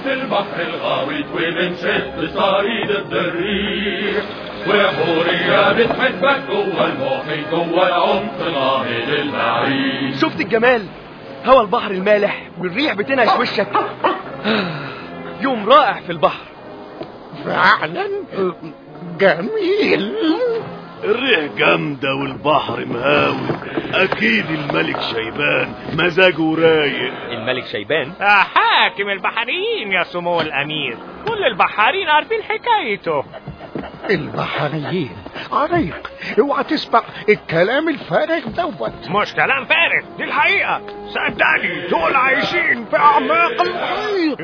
في البحر الغويط وبنشد بصعيد الضريح، وحورية بتحبك جوه المحيط جوه العمق ناهض البعيد. شفت الجمال؟ هوا البحر المالح والريح بتنعش وشك. يوم رائع في البحر فعلا جميل. الريح جامدة والبحر مهاوي. أكيد الملك شيبان مزاجه رايق. الملك شيبان حاكم البحريين يا سمو الأمير، كل البحارين عارفين حكايته. البحريين عريق، اوعى تسمع الكلام الفارغ دوت. مش كلام فارغ، دي الحقيقة، صدقني دول عايشين في أعماق المحيط.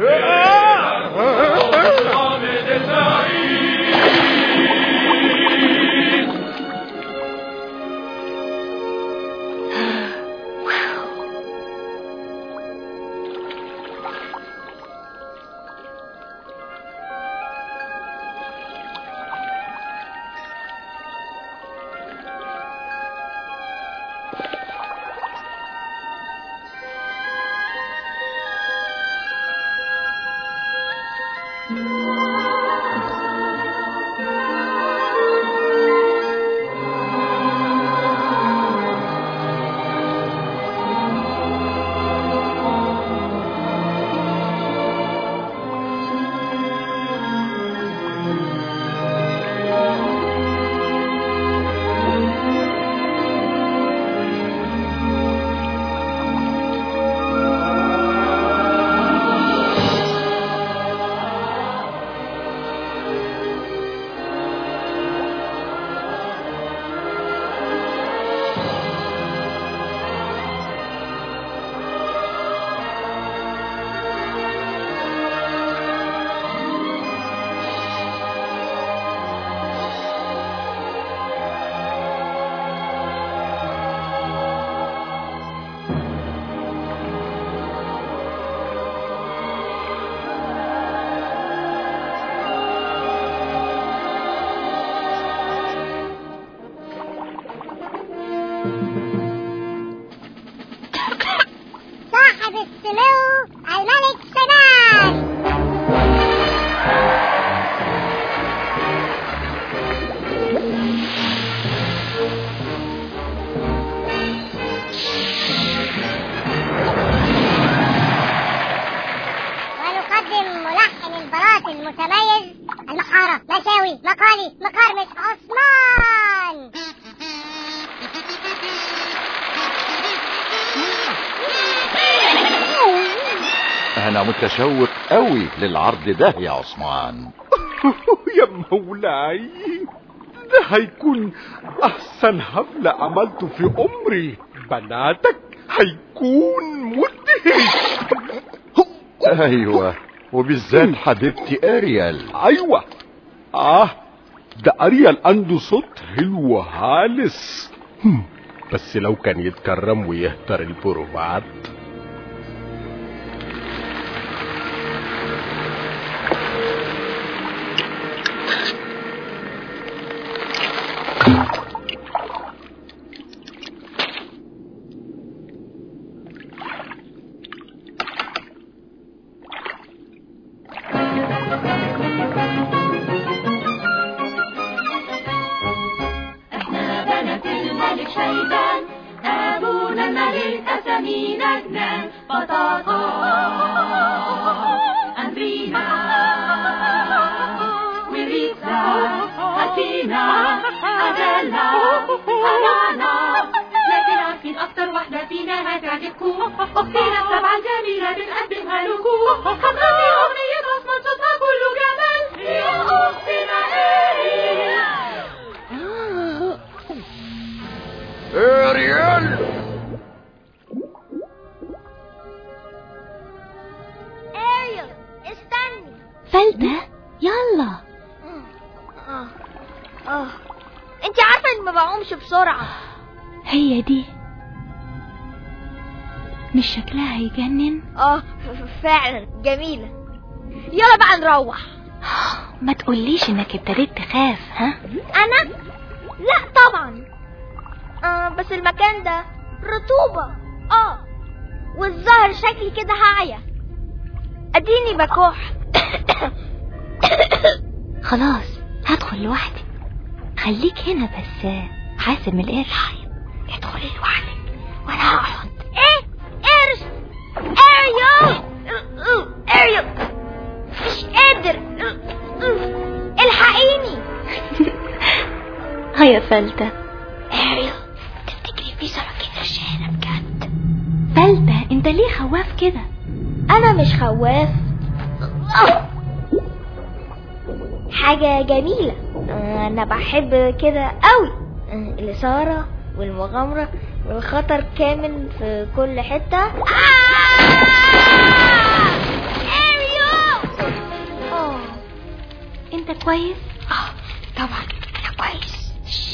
صاحب السمو الملك شيبان. ونقدم ملحن البراس المتميز المحارة مشاوي مقالي مقرمش عثمان. أنا متشوق قوي للعرض ده يا عثمان. يا مولاي، ده هيكون أحسن حفلة عملته في عمري. بناتك هيكون مدهش. أيوة، وبالذات حبيبتي أريال. أيوة، ده أريال عنده صوت حلو هالس. بس لو كان يتكرم ويهتر البروفات. احنا بنات الملك شيبان، ابونا الملك اسامينا جنان، بطاطا امرينا وريتا حكينا عجلنا هنانا، لكن عارفين اكتر واحدة فينا هتعجبكم، اختنا السبعة الجميلة بنقدمها لكم، هنغني اغنية عثمان صوتها كله جمال، يا اختنا أريال. أريال استني. فلتة يلا. انت عارفة اني ما بعومش بسرعة. هي دي مش شكلها هيجنن؟ فعلا جميلة. يلا بقى نروح. ما تقوليش انك ابتديت تخاف. ها؟ انا لا طبعا. بس المكان ده رطوبة. والظهر شكلي كده هاعية. اديني بكح. خلاص هدخل لوحدي، خليك هنا بس حاسب من القرش. ادخلي لوحدك وانا هقعد. ايه قرش؟ اريو اريو مش قادر، الحقيني. هيا فلتة. اريو تفتكري في سراكين رشانة بجد؟ فلتة انت ليه خواف كده؟ انا مش خواف، حاجة جميلة. انا بحب كده قوي، الإثارة والمغامرة والخطر كامن في كل حتة. اريو انت كويس؟ طبعا انا كويس.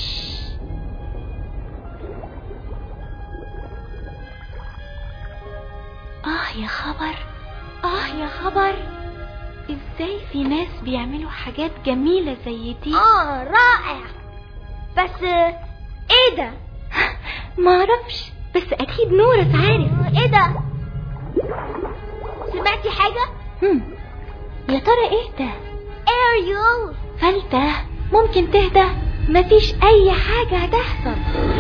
يا خبر، يا خبر، ازاي في ناس بيعملوا حاجات جميلة زي دي؟ رائع. بس ايه ده؟ معرفش، بس اكيد نورة عارف. ايه ده؟ سمعتي حاجة؟ يا ترى ايه ده؟ اريو فلتة ممكن تهدى؟ مفيش اي حاجة هتحصل.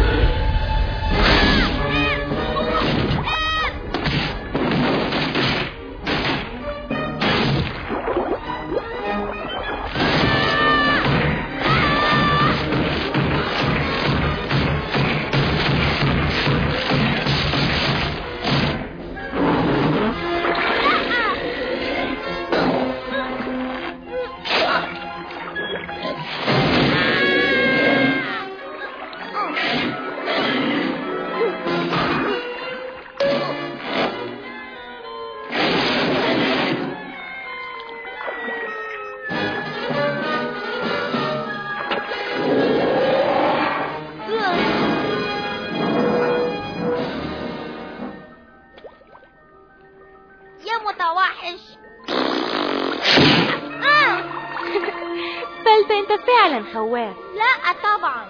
متوحش. فلتة انت فعلا خواف. لا طبعا.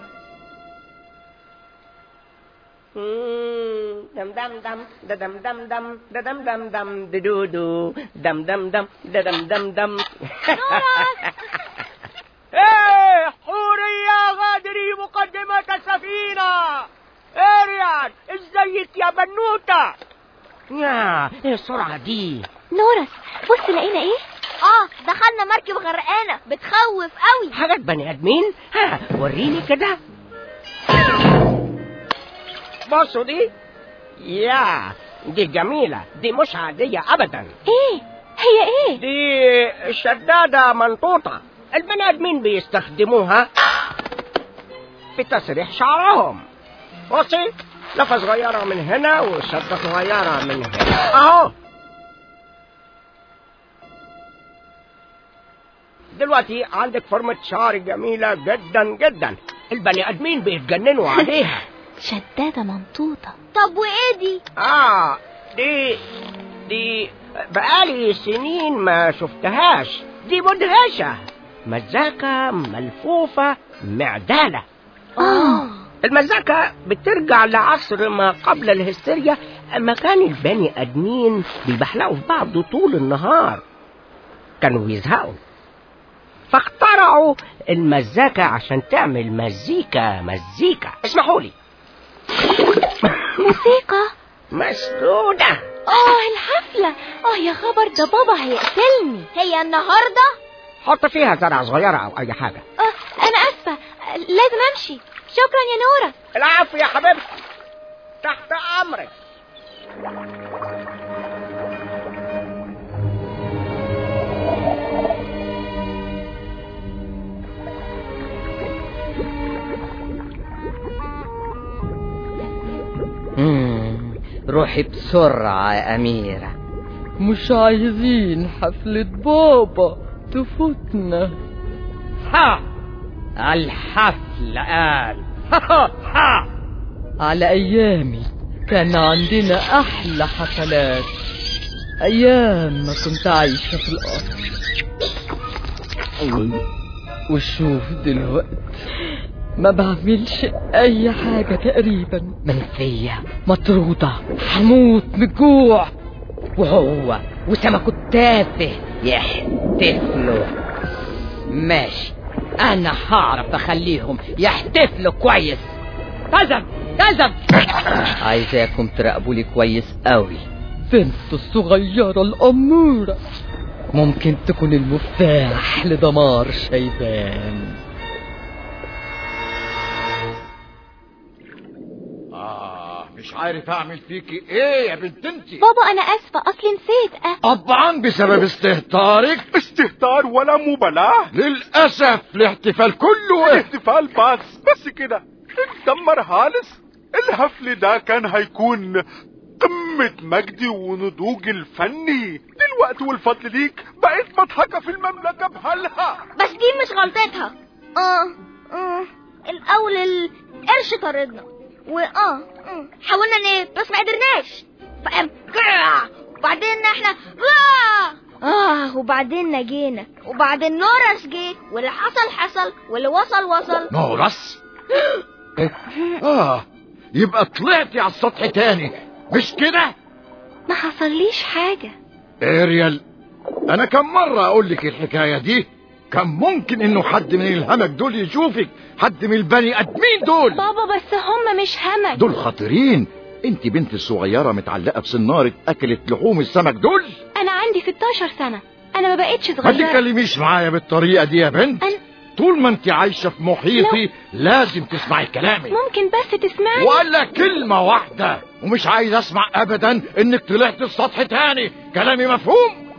دم دم دم دم دم دم دم دم دم دودو دم دم دم دم دم دم. ايه حورية غادري مقدمة السفينة. اريان ازيك يا بنوتة؟ يا ايه السرعة دي؟ نورس بص لقينا ايه؟ دخلنا مركب غرقانة بتخوف قوي. حاجات بني ادمين. وريني كده. بصوا دي. يا دي جميلة، دي مش عادية ابدا. ايه هي ايه؟ دي شدادة منطوطة، البني ادمين بيستخدموها في تسريح شعرهم. بصي لفة صغيرة من هنا وشدة صغيرة من هنا اهو. دلوقتي عندك فورمة شعر جميلة جدا جدا، البني ادمين بيتجننوا عليها. شدادة منطوطة. طب وايه دي؟ دي بقالي سنين ما شفتهاش. دي مدهشة، مزاكة ملفوفة معدالة. المزاكة بترجع لعصر ما قبل الهستيريا، اما كان البني ادمين بيبحلقوا في بعض طول النهار، كانوا بيزهقوا فاخترعوا المزاكة عشان تعمل مزيكا. اسمحوا لي. موسيقى مسدودة. الحفلة. يا خبر، ده بابا هيقتلني. هي النهاردة؟ حط فيها زرع صغيرة او اي حاجة. انا اسفة، لازم امشي. شكرا يا نورة. العفو يا حبيبتي، تحت امرك. روحي بسرعة يا أميرة. مش عايزين حفلة بابا تفوتنا. الحفلة قال. على أيامي كان عندنا أحلى حفلات، أيام ما كنت عايشة في القصر. وشوف دلوقتي ما بعملش اي حاجة تقريبا. منسية، مطرودة، هموت من الجوع. وهو وسمكه التافه يحتفلوا. ماشي، انا هعرف اخليهم يحتفلوا كويس. كذب كذب. عايزاكم تراقبوا لي كويس قوي. بنت الصغيرة الأمورة ممكن تكون المفتاح لدمار شيبان. مش عارف اعمل فيكي ايه يا بنت انتي. بابا انا اسفة، اصلي نسيت. طبعا بسبب استهتارك. استهتار ولا مبالاة؟ للأسف الاحتفال كله الاحتفال بس كده اتدمر خالص. الحفل ده كان هيكون قمة مجدي ونضوج الفني. دلوقتي والفضل ليك بقيت مضحكة في المملكة بحالها. بس دي مش غلطتها. الاول القرش طردنا حاولنا بس ما قدرناش. فقام وبعدين احنا وبعدين نجينا، وبعدين نورس جه، واللي حصل واللي وصل. نورس؟ يبقى طلعتي على السطح تاني مش كده؟ ما حصليش حاجة. اريال، انا كم مرة اقول لك الحكاية دي؟ كان ممكن انه حد من الهمج دول يشوفك، حد من البني ادمين دول. بابا بس هم مش همج، دول خطيرين. انت بنت الصغيرة متعلقة بسنارة اكلت لحوم السمك دول. انا عندي 16 سنة، انا ما بقيتش صغيرة. ما تتكلميش معايا بالطريقة دي يا بنت. طول ما انت عايشة في محيطي لازم تسمعي كلامي. ممكن بس تسمعني؟ ولا كلمة واحدة، ومش عايز اسمع ابدا انك طلعت السطح تاني. كلامي مفهوم؟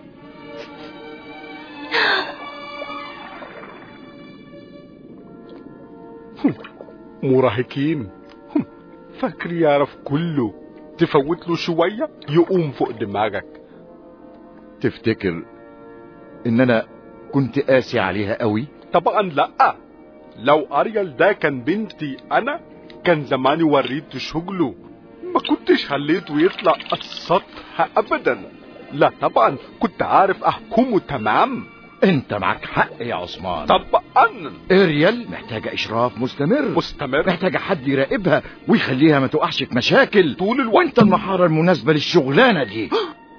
مراهقين فاكر يعرف كله، تفوت له شوية يقوم فوق دماغك. تفتكر ان انا كنت قاسي عليها قوي؟ طبعا لا. لو اريال ده كان بنتي انا كان زماني وريته شغله، ما كنتش خليته يطلع السطح ابدا. لا طبعا كنت عارف احكمه تمام. انت معك حق يا عثمان. طبعا اريال محتاجة اشراف مستمر، محتاجة حد يراقبها ويخليها ما تقعش في مشاكل طول الوقت. وانت المحارة المناسبة للشغلانة دي.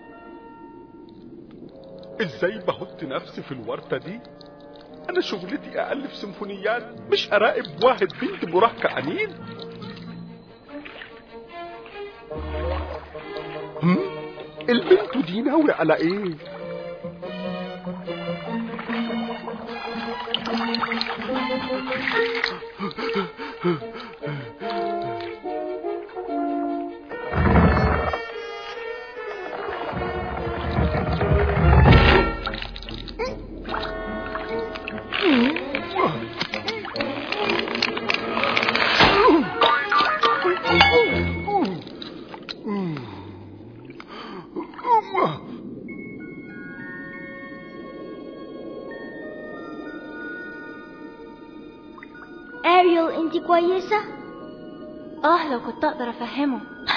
ازاي بحط نفسي في الورطة دي؟ انا شغلتي ألف سيمفونيات، مش اراقب واحد بنت مراهقة عنيد. البنت دي ناوي على ايه؟ اريال انتي كويسة؟ لو كنت اقدر افهمه.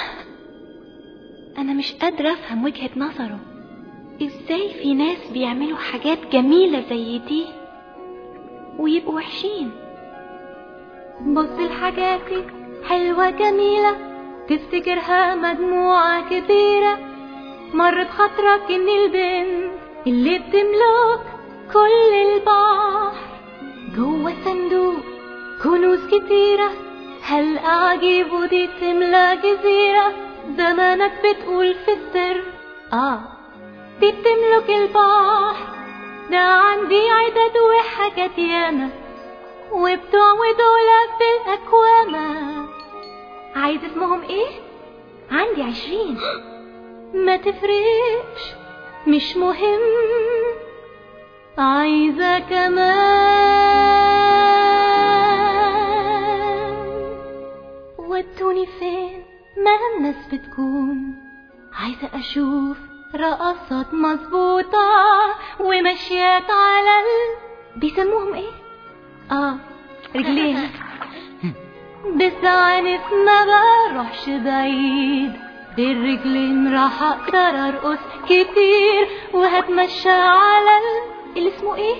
انا مش قادرة افهم وجهة نظره. ازاي في ناس بيعملوا حاجات جميلة زي دي ويبقوا وحشين؟ بص لحاجاتي حلوة جميلة تفتكرها مجموعة كبيرة، مر بخاطرك ان البنت اللي بتملك كل البحر جوه صندوق كنوز كتيرة، هل أعجيب ودي تملى جزيرة، زمانك بتقول في السر دي بتملك البحر، ده عندي عدد وحاجات ياما وبتوع ودولة في الأكوامة. عايز اسمهم ايه؟ عندي 20. ما تفرقش مش مهم، عايزة كمان. ودوني فين ما الناس بتكون، عايزة اشوف رقصات مظبوطة ومشيات على بيسموهم ايه؟ رجلين. بس ما بروحش بعيد، بالرجلين راح اقدر ارقص كتير وهتمشى على اللي اسمه ايه؟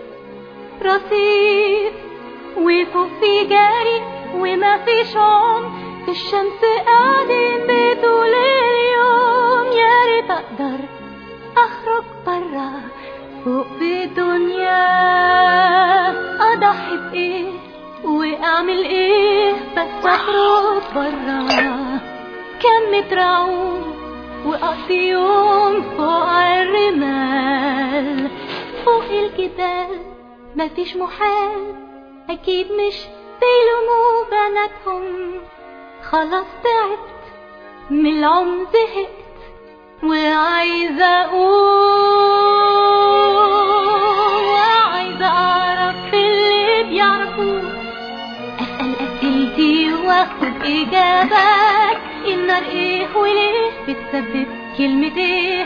رصيف، وفوق في جاري وما فيش عمر، في الشمس قاعدين بطول اليوم. يا ريت اقدر اخرج برا فوق في دنيا، اضحي بايه واعمل ايه بس اخرج برا. كم مترعوب واقضي يوم فوق الرمال، فوق الجبال مفيش محال، اكيد مش بيلوموا بناتهم. خلاص تعبت من العمر زهقت وعايزة اقول، وعايزة اعرف اللي بيعرفوه، اسأل اسئلتي واخد اجابات. النار ايه وليه بتسبب كلمة ايه؟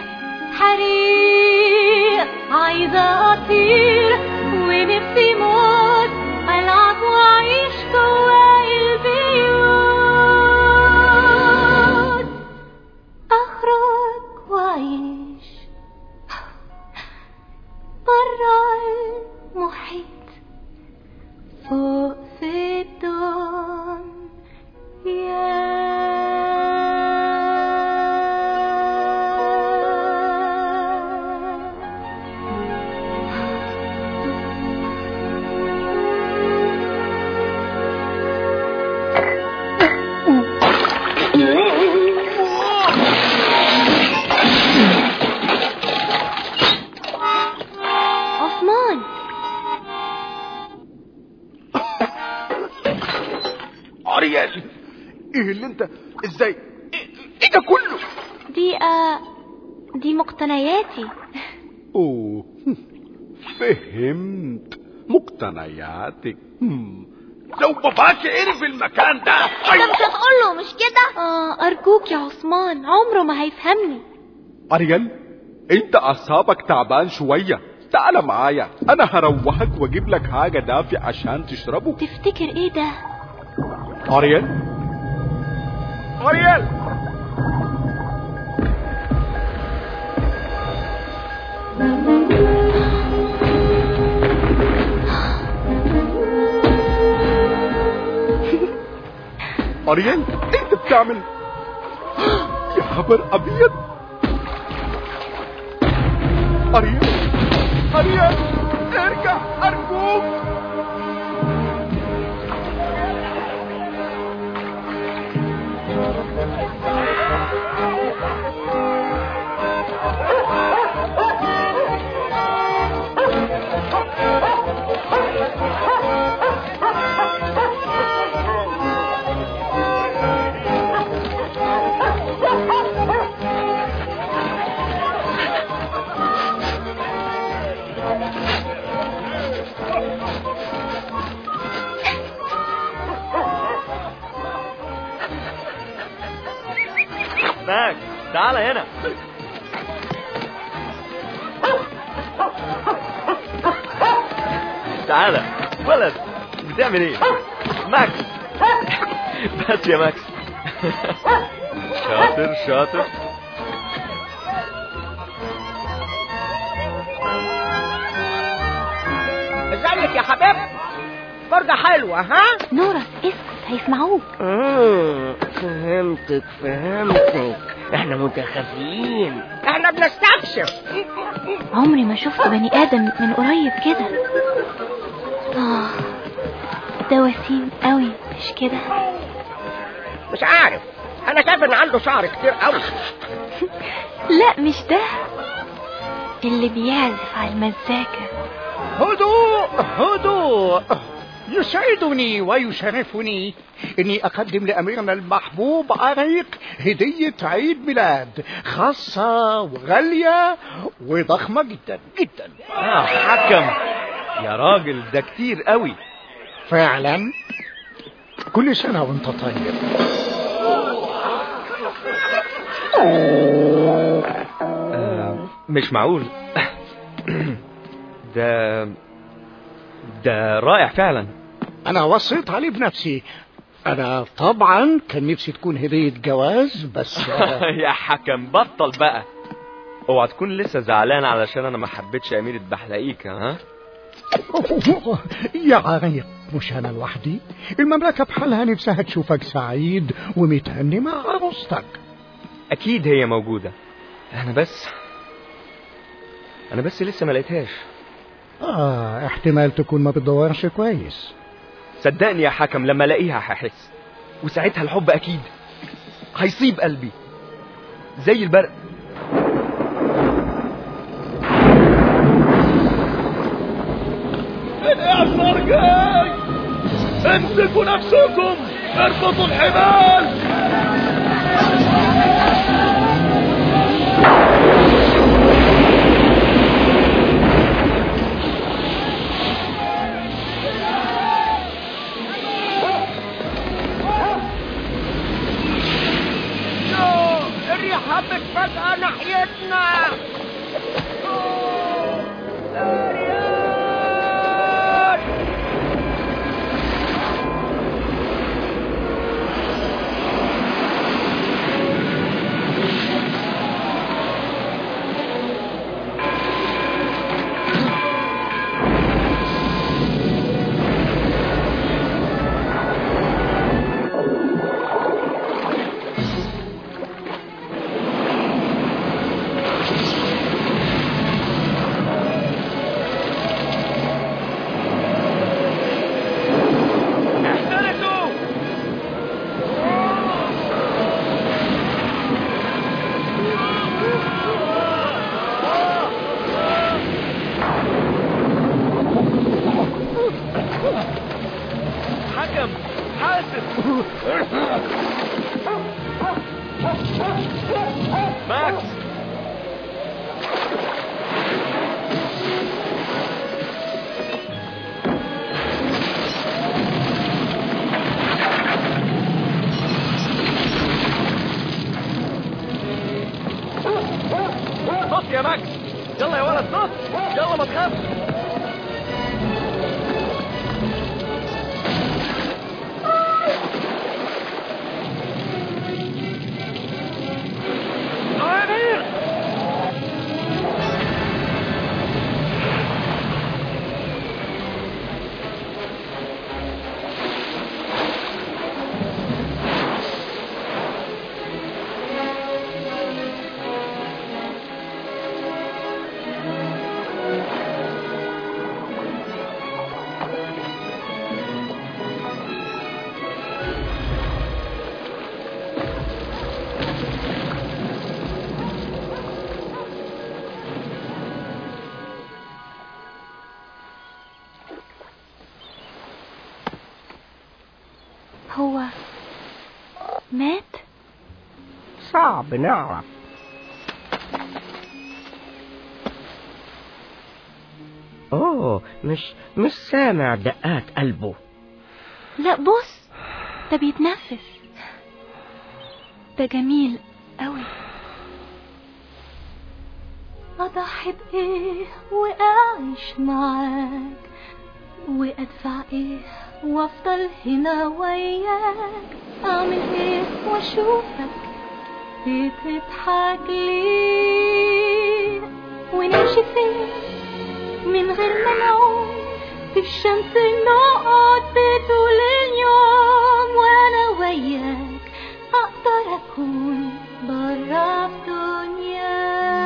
حريق عايزة اطير ونفسي موت، العب واعيش جوا البيوت، اخرج واعيش برا المحيط فوق في الدنيا. أريال، ايه اللي انت ازاي ايه ده كله؟ دي مقتنياتي. اوه فهمت، مقتنياتك. لو باباك عرف المكان ده انت مش هتقوله مش كده؟ ارجوك يا عثمان، عمره ما هيفهمني. أريال انت اعصابك تعبان شوية، تعال معايا انا هروحك واجيب لك حاجة دافئة عشان تشربه. تفتكر ايه ده؟ أريال أريال أريال انت بتعمل يا خبر ابيض. أريال ارجع ارجوك. ماك تعال هنا. تعال ولد، بتعمل ايه؟ ماكس بس يا ماكس. شاطر شاطر. ازيك يا حبيب؟ فرجة حلوة ها؟ نورس اسكت هيسمعوك. فهمتك احنا متخفيين، احنا بنستكشف. عمري ما شفت بني ادم من قريب كده. ده وسيم قوي مش كده؟ مش عارف، انا شايف ان عنده شعر كتير قوي. لا مش ده، اللي بيعزف على المزاكة. هدوء. يسعدني ويشرفني اني اقدم لاميرنا المحبوب عريق هدية عيد ميلاد خاصة وغالية وضخمة جدا جدا. حكم يا راجل، ده كتير قوي فعلا. كل سنة وانت طيب. مش معقول. ده رائع فعلا. انا وصيت عليه بنفسي. انا طبعا كان نفسي تكون هدية جواز بس. يا حكم بطل بقى، اوعى تكون لسه زعلان علشان انا ما حبيتش اميرة بحلقيك. ها يا عريق، مش انا لوحدي، المملكة بحالها نفسها تشوفك سعيد ومتهني مع عروستك. اكيد هي موجودة، انا بس انا بس لسه ما لقيتهاش. احتمال تكون ما بتدورش كويس. صدقني يا حكم لما الاقيها هحس، وساعتها الحب اكيد هيصيب قلبي زي البرق. الإعصار جاي، امسكوا نفسكم، اربطوا الحبال. الريح هبت فجأة ناحيتنا. حكم حاسب. ماكس نط يا ماكس، يلا يا ولد نط، يلا ما تخافش. هو مات؟ صعب نعرف. مش سامع دقات قلبه. لا بص، ده بيتنفس، ده جميل قوي. اضحي بايه واعيش معاك، وادفع ايه وافضل هنا وياك، اعمل ايه واشوفك بتضحك ليه، ونمشي فين من غير ما نعوم في الشمس، نقعد طول اليوم وانا وياك، اقدر اكون برا الدنيا.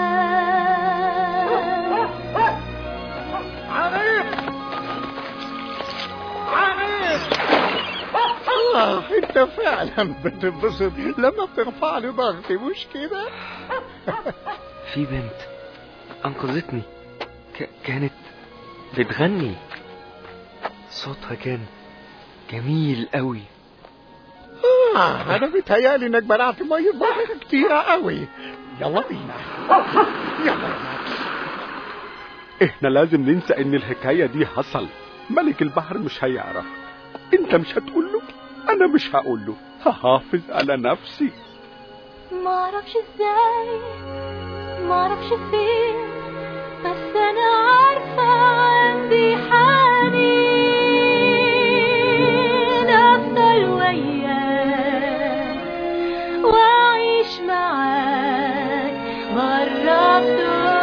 انت فعلا بتنبسط لما بترفع لي ضغطي، مش كده؟ في بنت انقذتني، كانت بتغني، صوتها كان جميل قوي. انا بيتهيالي انك بلعت ميه بحر كتيرة قوي. يلا بينا، يلا يا ماكس. احنا لازم ننسى ان الحكاية دي حصل. ملك البحر مش هيعرف، انت مش هتقول له، انا مش هقول له، هحافظ على نفسي. ما اعرفش ازاي، ما اعرفش فين، بس انا عارفة عندي حنين افضل وياك واعيش معاك برا الدنيا.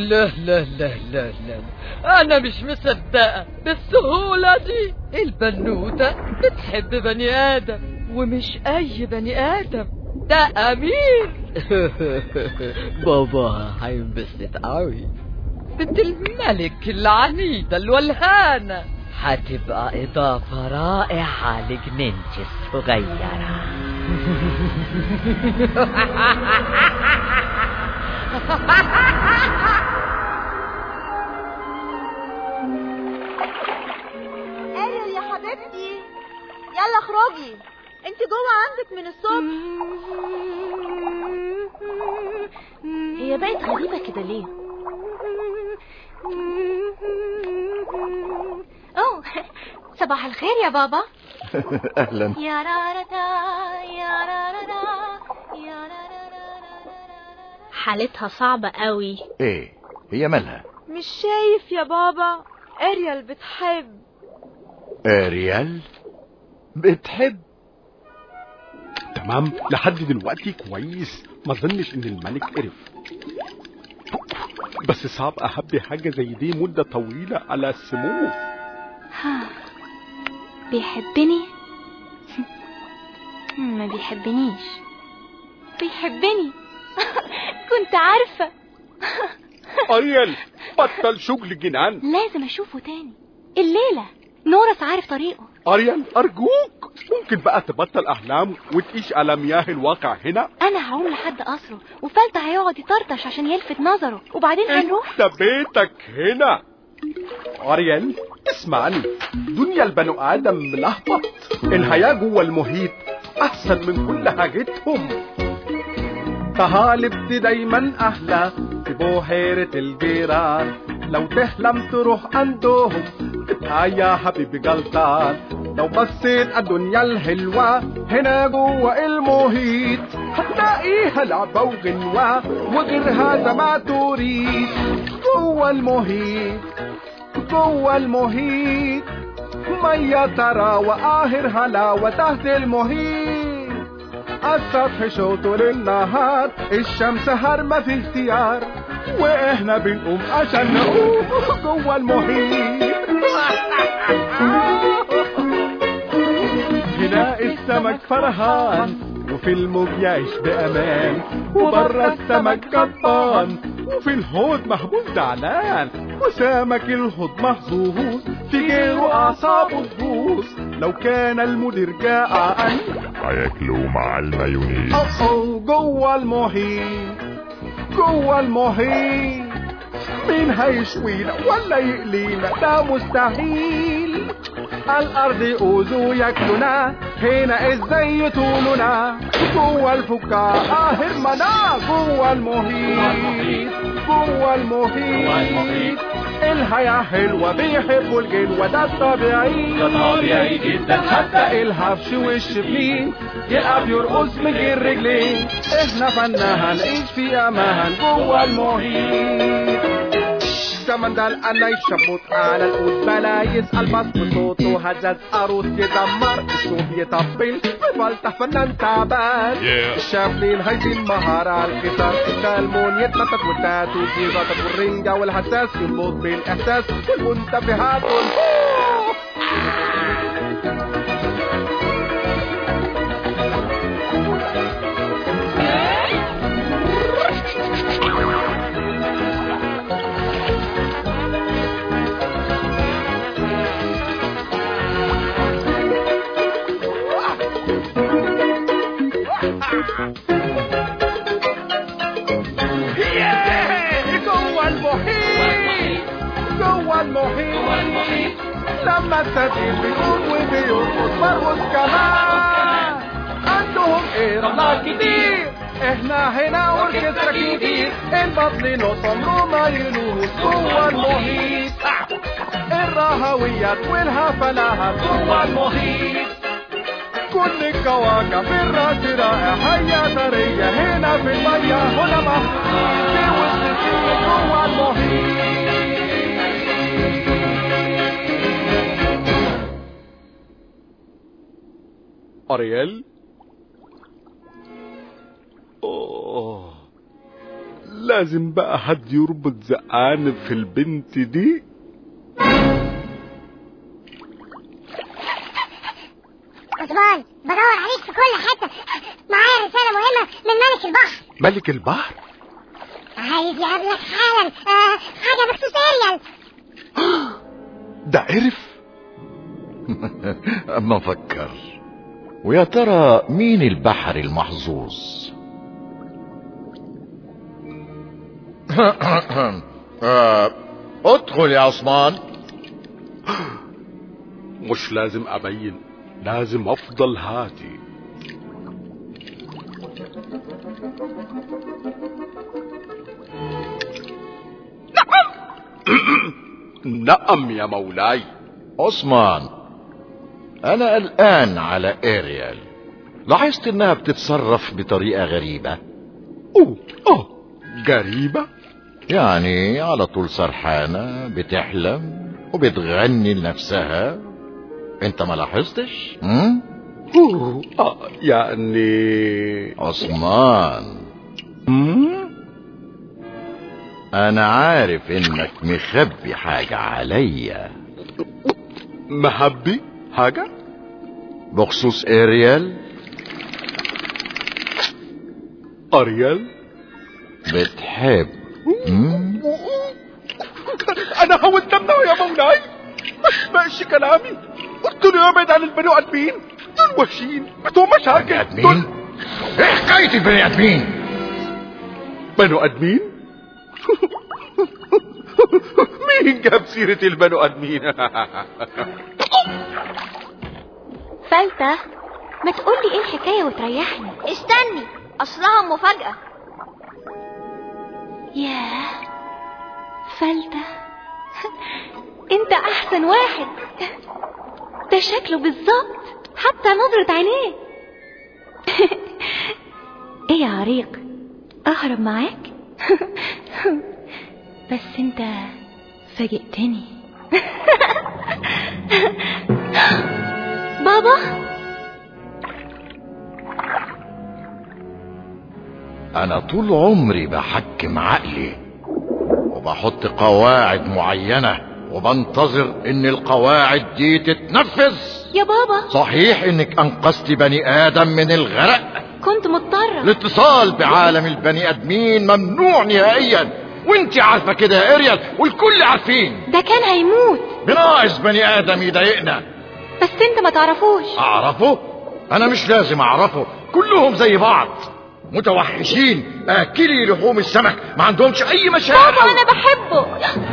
لا لا لا لا لا، أنا مش مصدقة بالسهولة دي. البنوتة بتحب بني آدم، ومش أي بني آدم، ده أمير. بابا هينبسط قوي. بنت الملك العنيدة الولهانة هتبقى إضافة رائعة لجنينتي الصغيرة. اريل يا حبيبتي، يلا اخرجي، انت جوه عندك من الصبح. هي بقت غريبة كده ليه؟ اوه، صباح الخير يا بابا. اهلا. يا رارتا يا رارتا يا رارتا. حالتها صعبة قوي. ايه هي مالها؟ مش شايف يا بابا؟ اريل بتحب. اريال بتحب؟ تمام لحد دلوقتي كويس، ما ظنش ان الملك عرف، بس صعب احب حاجة زي دي مدة طويلة على السمو. بيحبني؟ ما بيحبنيش. بيحبني. كنت عارفة. اريال بطل شغل جنان. لازم اشوفه تاني الليلة. نورس عارف طريقه. اريال ارجوك ممكن بقى تبطل احلام وتعيش على مياه الواقع هنا. انا هعوم لحد قصره، وفلتة هيقعد يطرطش عشان يلفت نظره، وبعدين هنروح. ده بيتك هنا. اريال اسمعني، دنيا البنو ادم ملخبط، الحياة جوه المحيط احسن من كل حاجتهم. طهالب دايما احلى في بحيرة الجيران، لو تحلم تروح عندهم تبقى يا حبيبي غلطان. لو بصيت الدنيا الحلوة هنا جوه المحيط هتلاقيها لعبة وغنوة وغير هذا ما تريد. جوه المحيط جوه المحيط مية ترى وآخر هلاوة تحت المحيط. السطح شو طول النهار، الشمس هرمة في اختيار، واحنا بنقوم عشان نقوم جوه المحيط. هنا السمك فرحان وفي الموج يعيش بأمان، وبره السمك كبان وفي الحوض محبوس زعلان، وسمك الحوض محظوظ في غيره أعصابه تبوظ. لو كان المدير جائعا هياكلوا مع المايونيز. جوه المحيط جوه المحيط مين هيشوينا ولا يقلينا؟ ده مستحيل. الارض اوزو ياكلونا، هنا ازاي يطولونا؟ جوه الفكاهة هرمنا جوه المحيط جوه المحيط. الحياة حلوة بيحبوا الجلوة، ده الطبيعي، ده طبيعي جدا. حتى الحفش والشبلين يلعب يرقص من غير رجلين. احنا فنا هنعيش في امان جوه المحيط. كمان ده انا يشبط على القوس بلا يسأل بس بصوته هزاز عروس يدمر الشوب يطبل بفلتح فنان تعبان. الشابلين هايزين مهارة على القطار، الكالمون يتنطط والتاتو يغطط والرنجة والحساس يربط بالاحساس والمنتبهات جوه المحيط. لما السفينة بيقوم وبيرقص برقص كمان. عندهم ايه رملات كتير، احنا هنا اوركسترا كتير. البطل نص عمره ما يلوث جوه المحيط. الرهويات والهفلات جوه المحيط. كل الكواكب الراس رائع، هيا ثرية هنا في المية، هنا محطوطين في وسط السين جوه المحيط. أريال؟ لازم بقى حد يربط زقانب في البنت دي. عثمان، بدور عليك في كل حتة. معايا رسالة مهمة من ملك البحر. ملك البحر؟ عايز يقابلك حالا. حاجة بخصوص إيريال. ده عرف؟ أما فكر، ويا ترى مين البحر المحظوظ؟ ادخل يا عثمان. مش لازم أبين، لازم أفضل هادي. نعم يا مولاي. عثمان، أنا قلقان على إيريال. لاحظت إنها بتتصرف بطريقة غريبة. غريبة؟ يعني على طول سرحانة، بتحلم وبتغني لنفسها. انت ما لاحظتش؟ يعني عثمان، انا عارف انك مخبي حاجة عليا. مخبي حاجة؟ بخصوص إيريال. أريال بتحب انا حاولت امنعه يا مولاي، ما سمعش كلامي. قلت له يبعد عن البني ادمين، دول وحشين بتوع مشاكل. دول ايه حكاية البني ادمين؟ بنو ادمين؟ مين جاب سيرة البنو ادمين؟ فلتة، ما تقولي ايه الحكاية وتريحني. استني، اصلها مفاجأة. ياه فلتة، انت احسن واحد. ده شكله بالظبط، حتى نظرة عينيه. ايه يا عريق، اهرب معاك؟ بس انت فاجئتني. بابا، انا طول عمري بحكم عقلي وبحط قواعد معينة وبنتظر ان القواعد دي تتنفذ. يا بابا، صحيح انك انقذت بني ادم من الغرق، كنت مضطرة. الاتصال بعالم البني ادمين ممنوع نهائيا، وانت عارفة كده يا إيريال، والكل عارفين. ده كان هيموت. بناقص بني ادم يضايقنا. بس انت ما تعرفوش. اعرفه؟ انا مش لازم اعرفه، كلهم زي بعض، متوحشين، اكلي لحوم السمك، ما عندهمش اي مشاعر. بابا انا بحبه.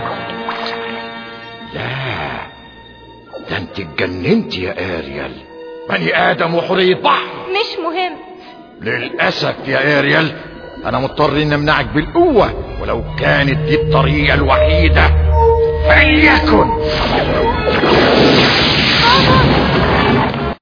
لا، ده انت اتجننت يا إيريال. بني ادم وحرية بحر مش مهم. للاسف يا إيريال، انا مضطر ان امنعك بالقوة، ولو كانت دي الطريقة الوحيدة فليكن. بابا